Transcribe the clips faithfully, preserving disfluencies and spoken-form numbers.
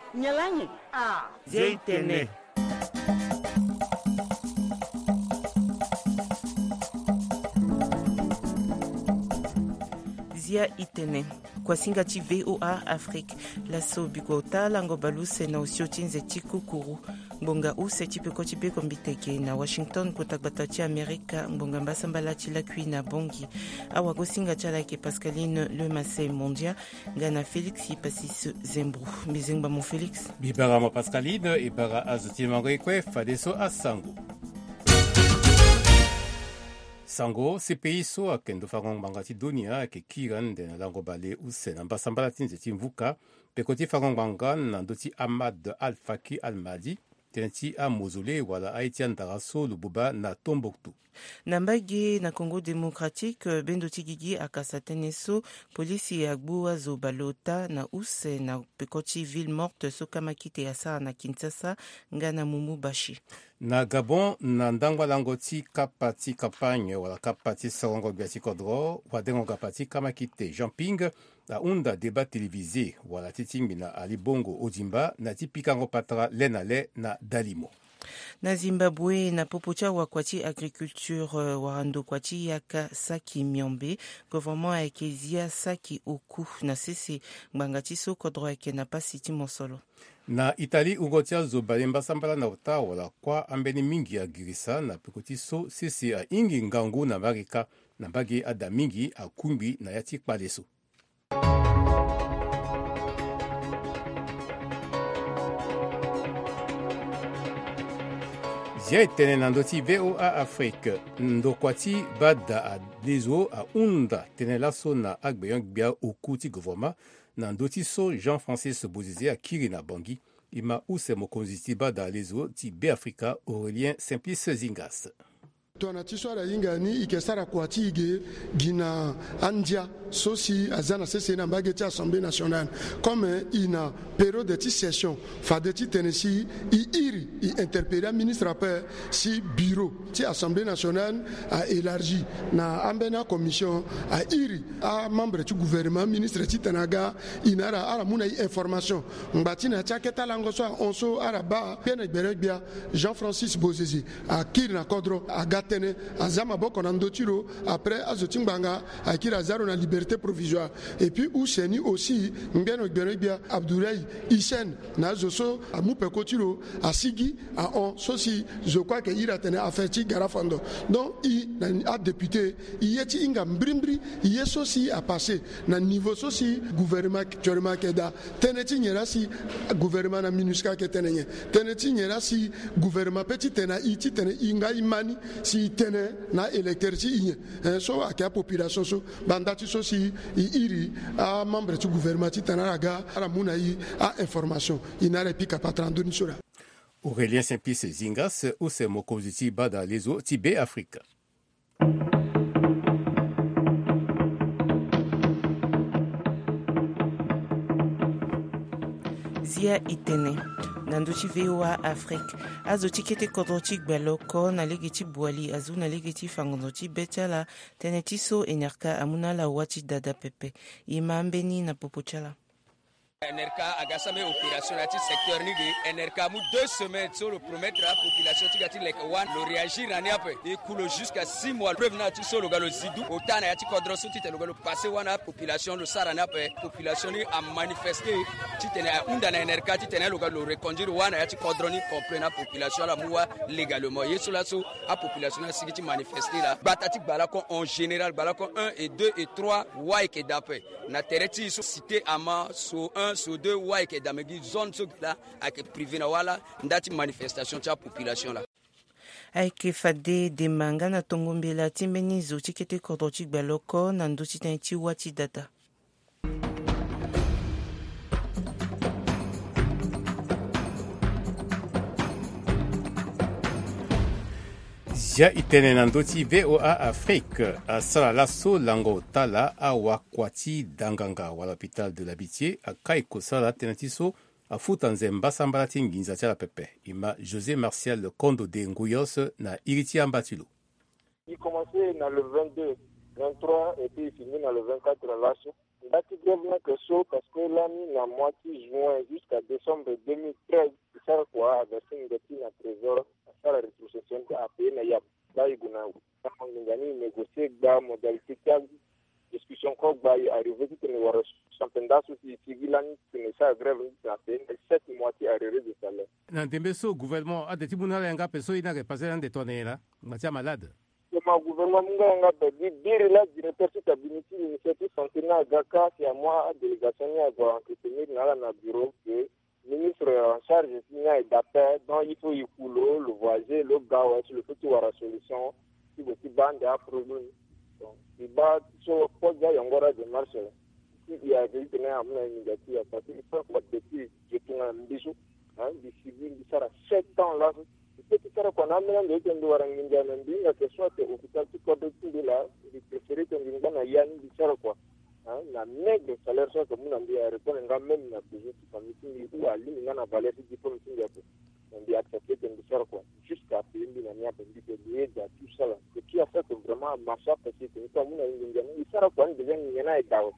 Nyalanyi. Ah. Zeitene. Zia itene. Kwa singa ti V O A Afrique. La so bigota lango baluse na usio chinze chikukuru. Mbonga use chipeko chipeko mbiteke na Washington kutakbata ti Amerika mbonga mbasambala ti lakui na bongi. Awa gosinga chala ke Pascaline Le Massé Mondia ngana Félix Pasis Zembro. Mizengba mon Félix. Bibara mo Pascaline e bara azuti mangrekwe fadeso asango. Sango C P I so akendo farong bangati dunia ke kiran de lango bale use na mbasambala ti nzeti mvuka pekoti farong bangan na ndoti Ahmad Al-Faki Al-Madi teneti a mausolée wala Haïti Ndaraso Lububa na Tombouctou. Nambage na Congo démocratique bendo tigigi akasateneso polisi ya gbuwa zo balota na use na pekoti ville morte so kama kite asa na Kinshasa ngana Mumu Bashi. Na Gabon na ndangwa langoti kapati kampagne wala kapati sarongo biati kodro wadengo kapati kama kite Jean-Ping na unda débat télévisé wala titimbi na Ali Bongo Odimba na tipikango patra lenale na Dalimo. Na Zimbabwe na popocha wa kwati agriculture uh, warando kwati yaka saki miombe gouvernement ekezia saki oku na sese mbangati so kodro eke na pasiti mosolo. Na Italie ugotia zo balemba sambala na uta wala kwa ambeni mingi ya girisa na pekoti so sese a ingi ngangu na marika na bagi ada mingi a kumbi na yati kpaleso. Zia itene na ndoti V O A Afrique ndokwati bada a lezo a unda tene laso na agbeyon gbia okuti gouvernement na ndoti so Jean-Francis Bozize a kiri na bangi ima use mokonzi bada lezo ti B Africa Aurélien Simplice Zingas. Tona tiswara yingani ikesara kwati ige gina andia sosi azana sese na mbage Assemblée nationale comme ina période de session fade ti Tennessee i iri i interpellé ministre après si bureau ti Assemblée nationale a élargi na ambena commission a iri a membre du gouvernement ministre ti Tanaga inara ara muna information ngati na chaketa lango so onso araba pene berebia Jean-Francis Bozize a kiri na kodro aga tene azama boko na ndotiro après azotimbanga akira zaro na liberté provisoire et puis Ouseni aussi ngeno gbenebia Abdoulaye Hissène na zoso amupe kotiro asigi a on sosi je crois que ira tene afeti garafando donc i na député yeti inga mbrimbri yesosi a passé na niveau sosi gouvernement chorema keda teneti nyerasi gouvernement na minuska ke tenenye teneti nyerasi gouvernement petit tena iti tene inga imani si tene na électeur ti inye so akia population so bandati so si iri a membre du gouvernement ti tanaraga ara muna yi a information inare pika patrando ni sura. Aurélien Simplice Zingas ou se mokonzi bada lezo ti B Afrique. Zia itene nanduchi V O A Afrique azoti kete kodroti beloko na legeti bwali azu na legeti fangondoti betala tenetiso enerka amuna la wati dada pepe imambeni na popochala. N R K a gasame opération à titre secteur nigi N R K mou deux semaines sur le promettre la population tigati lek one le réagir en après et coule jusqu'à six mois prévenant ti sur le galo zidou autant ya ti kodro so ti te le galo passer wana population le sarana pe population ni a manifester ti tene unda na N R K ti tene le galo reconduire wana ya ti kodro ni comprendre population la moua légalement yeso la so a population na sigiti manifester la batati bala ko en général bala ko un et deux et trois wa ke dape na tereti so cité ama so un sur deux ouais que dans mes zones là avec privé na wala ndati manifestation de la population là aike fade de manga na tongombela timbeni zo tikete kodoti baloko na ndoti tanti wati data. Zia itene na ndoti V O A Afrique asala laso lango tala awakwati danganga wala hôpital de l'Amitié akai kosala tenatiso afuta nzemba sambala tinginza tia la pepe ima José Martial Kondo de Nguyos na Iriti Ambatulo. Il commençait dans le vingt-deux, vingt-trois et puis il finit dans le vingt-quatre lasso. Dati grève que so parce que l'année la moitié juin jusqu'à décembre deux mille treize, ça quoi avec une dette à trésor, ça la rétrocession à payer na yab. Là il guna on ngani négocier ba modalité de discussion ko ba arrivé que ne wara championnat aussi civil ne ça grève na payer sept moitié arrivé de salaire. Na Ndembeso gouvernement a des tribunaux nga peso ina que passer dans des tonnes là, matia malade. Le gouvernement munga nga dire dire là directeur de cabinet initiative centenaire Gaka qui a moi délégation à va entretenir dans la bureau que ministre en charge de d'appel donc il faut y couler le voisin le gars sur le petit voir la solution si vous si bande à problème donc il va sur pour dire encore de marche il y a des tenants à mon négatif parce qu'il faut que depuis je tourne un bisou hein du civil ça a sept ans là c'est que ça qu'on a même de temps de voir un indien ndinga que soit au hôpital tout côté de là il préférait que ndinga na yani di ça quoi hein la maigre salaire soit comme on dit à répondre nga même na besoin de famille ou à lui nga na valeur du diplôme singa ko on dit accepter que de faire quoi jusqu'à payer na nia bendi de lier de tout ça là ce qui a fait que vraiment marcha parce que comme on a ndinga il ça quoi déjà ngena et dawo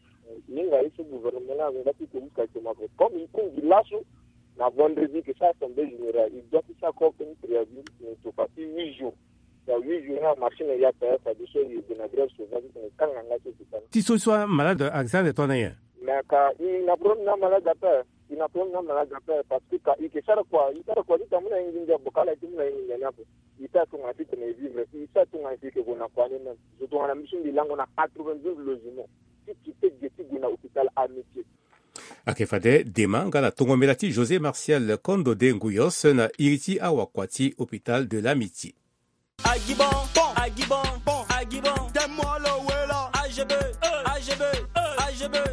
ninga iso gouvernement là nga ti ko ka ma comme il compte là na vendredi que ça assemblée générale il doit faire ça comme une préavis pour passer huit jours il y a huit jours la machine il y a pas ça de choses de la grève sauvage quand on a fait ça si ce soit malade accident de tonnerre mais quand il n'a pas de malade d'appel il n'a pas de malade d'appel parce que quand il que ça quoi il ça quoi il t'a mon ingénieur bocal et tout mon ingénieur il t'a tout en fait de vivre il t'a tout en fait que on a quoi même je dois la mission de langue on a quatre-vingt-douze logements si tu peux dire que on a hôpital à métier akefade dema nga la tongomelati José Martial Kondo de Nguyos na iriti awakwati hôpital de l'Amitié. Agibon, bon, Agibon, bon, Agibon, donne-moi le wela, A G B, A G B, A G B,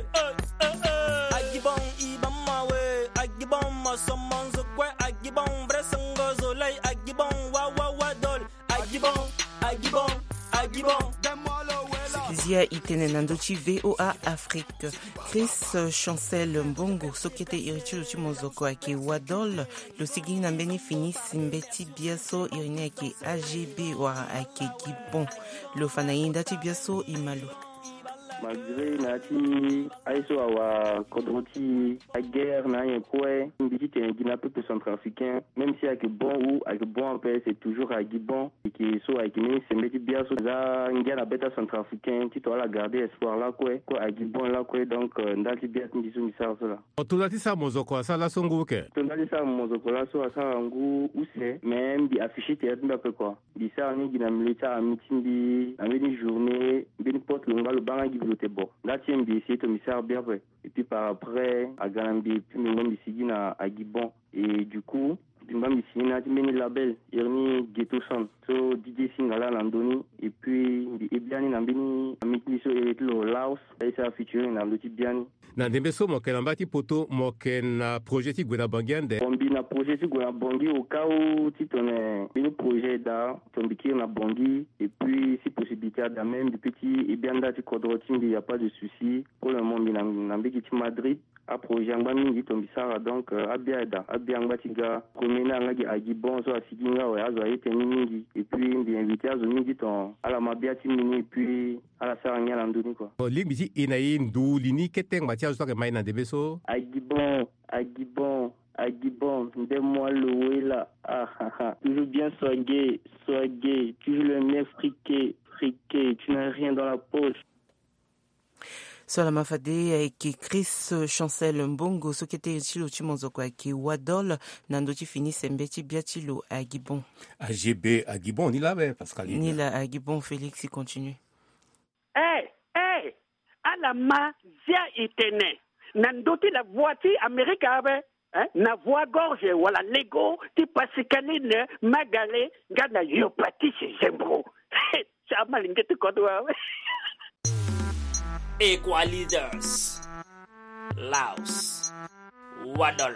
Agibon, Ibam Mawe, Agibon, Masomanzo, Agibon, Bressangozo, Lay, Agibon, Wawa Wadol, Agibon, Agibon, Agibon, donne-moi le wela. Zia itenenandochi V O A Afrique. Chris Chancel Mbongo sokete irichi luchi mozoko ake Wadol lo sigi na mbeni fini simbeti biaso irine ake A G B wara ake Gibon lo fanainda ti biaso imalu. Malgré nati aiso awa kodroti a guerre na yen kwe mbiti te ngina peuple centrafricain même si avec bon ou avec bon en paix c'est toujours à Gibon et qui so avec ni c'est meti bien so za ngana beta centrafricain ti to la garder espoir là kwe ko à Gibon là kwe donc ndati bien ndi so misala so là otulati sa mozoko sa la songu ke tondali sa mozoko la so sa ngu use même di afficher te ndba pe quoi di sa ni gina milita a meeting di a midi journée bin porte le ngalo banga bon là tiens bien c'est au misère bien vrai et puis par après à Galambi puis nous ici à à Gibon et du coup nous ici na timeni label irni ghetto son so D J Singala Landoni et puis et bien ni nambini mitliso et le Laos et ça featuring na loti bien na Ndembeso mokelamba ti poto mokena projet ti gwena bangiande bombi na projet ti gwena bangi au cas où ti tonne une projet da tombiki na bangi et puis si possibilité da même du petit et bien da ti kodroti il y a pas de souci pour le moment na nambiki ti Madrid a projet ngba mingi tombisara donc abiada abianga tiga komena ngaki agibon so asiginga wa azo ayete mingi et puis ndi invité azo mingi ton ala mabia ti mini et puis ala saranya landuni quoi lingbi inayi ndu lini keteng matia zo ke mai na Ndembeso agibon agibon agibon donne-moi le wela ah ah ah toujours bien soigné soigné toujours le nez friqué friqué tu n'as rien dans la poche. Solama Fade eke Chris Chancel Mbongo sokete chilo chimozoko ake Wadol nandochi fini sembeti biatilo à Gibon. A G B à Gibon ni là ben Pascal. Ni là à Gibon Félix il continue. Eh eh à la ma zia itene nandoti la voiture américaine hein na voix gorge wala lego ti pasikaline magale ngana yopati sembro. Ça malingete kodwa. Equalizers, Laos, Wadol.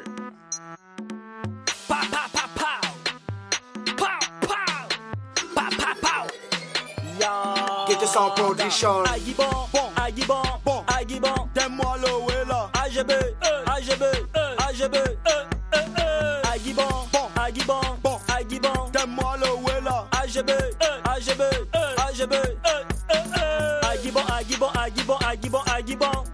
Pa pa pa pa, pa pa, pa pa pa. Ya. Get this on production. Agibon, bon, Agibon, bon, Agibon. Donne-moi le wela. A G B, A G B, A G B. Agibon, bon, Agibon, bon, Agibon. Donne-moi le wela. A G B, A G B, A G B. Agibon, Agibon, Agibon, Agibon, Agibon.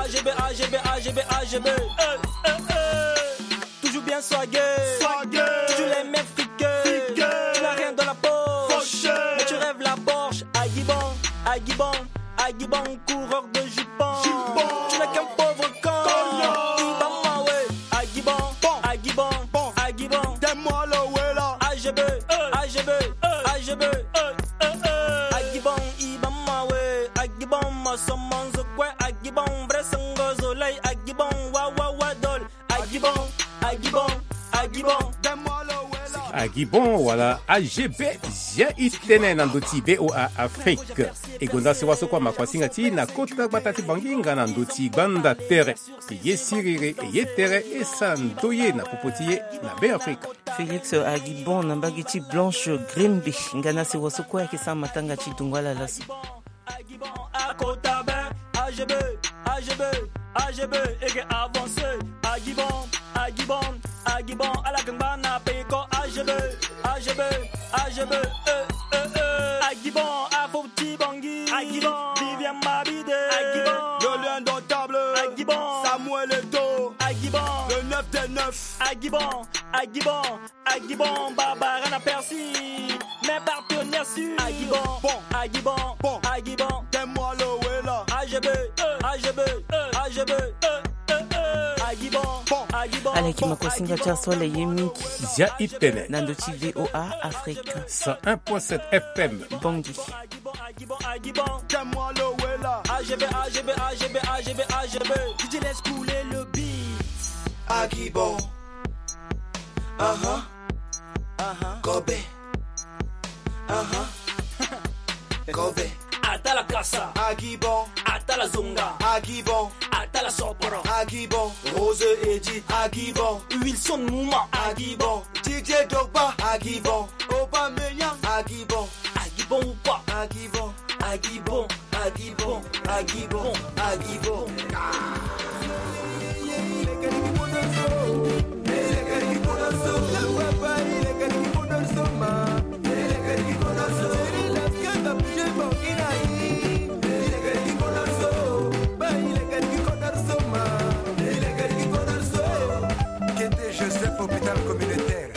A G B, A G B, A G B, A G B. Hey, hey, hey. Toujours bien swagué, Swagué. toujours les mêmes friqués. Tu n'as rien dans la poche, Fauché. mais tu rêves la Porsche. Aguibon, Aguibon, Aguibon, coureur de jupon. Jupon. Tu n'es qu'un pauvre con. Cognon. Ibama, ouais. Aguibon, Bon. Aguibon, Bon. Aguibon. Donne-moi le Wella. A G B, A G B, A G B. Aguibon, Ibama, ouais. Aguibon, Masomanzo, quoi. Aguibon, Bressango, Zolay. Aguibon, Wawa, Wadol. Aguibon, Aguibon, Aguibon. Donne-moi le Wella. Agibon wala A G B zia itene na ndoti B O A Afrique egonda se waso kwa makwasinga ti na kota batati banginga na ndoti banda tere ye sirire ye tere esa ndoye na popotiye na be Afrique. Félix Agibon na mbagi ti Blanche Grimby ngana se waso kwa ke sa matanga ti dungwala laso. Aguibon, Akotabe, A G B, A G B, A G B, et avancé. Aguibon, Aguibon, Aguibon, à la gambana, Peko, A G B, A G B, A G B, euh, euh, euh. Aguibon, Afouti Bangui, Aguibon, Vivian Mabide, Aguibon, Le l'indomptable. Aguibon, Samuel Eto'o. Aguibon, Le neuf des neuf. Aguibon, Aguibon, Aguibon, Barbara Percy, mes partenaires sur Aguibon, Bon. Aguibon, Bon. Aguibon, Donne-moi le Wella. A G B, A G B, A G B, Aguibon, Bon. Aguibon, Aleki makosinga ti asole ye mingi Zia itene na ndoti V O A Afrique. cent un virgule sept F M. Bongi. Aguibon, Aguibon, Aguibon, Donne-moi le Wella. A G B, A G B, A G B, A G B, A G B, D J laisse couler le beat. Agibon. Uh-huh. Uh-huh. Kobe. Uh-huh. Kobe. Ata la casa, Agibon. ata la zunga, Agibon. ata la soporo, Agibon. Rose Edith. Agibon. Wilson Mouma, Agibon. D J Dogba. Agibon. Aubameyang. Agibon. Aguibon ou pas, Agibon. Agibon. Agibon. Agibon. Agibon. Joseph hôpital communautaire.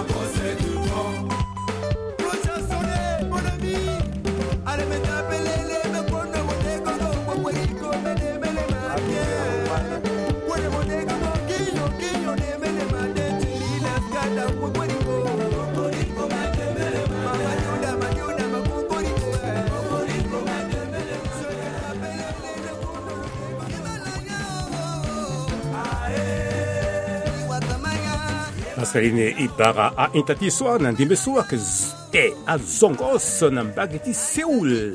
Pascaline Ibara a intati soa na ndimbe soa ke e a zongos na mbageti Séoul.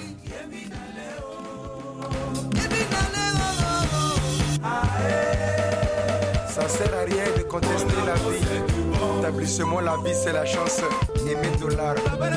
Ça sert à rien de contester la vie. Établissement La Vie, c'est la chance. Aimer dollar.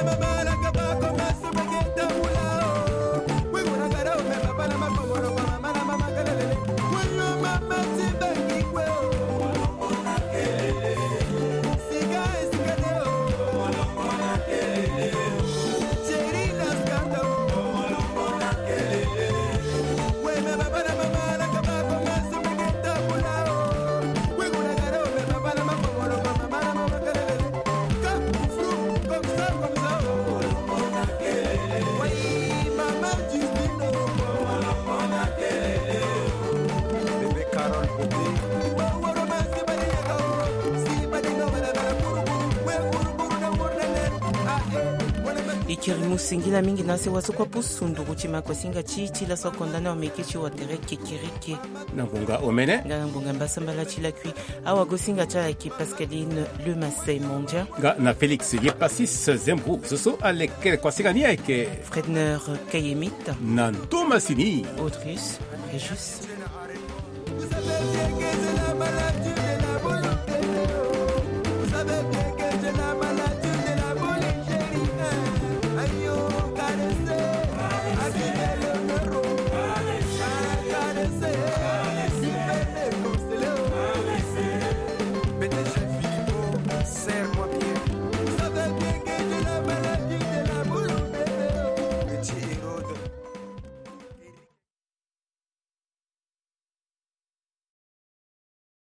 Ikirimu singila mingi nase waso kwa pusundu kuti makosinga chi chila so kondana omekechi watere kekirike Nangonga omene ngana ngonga mbasambala chila kui awa gosinga cha ki Pascaline Le Massey Mondia ga na Félix Yepasis Zembrou zoso aleke kwasigani ake Fredner Kayemit nan Thomasini Autrice Regis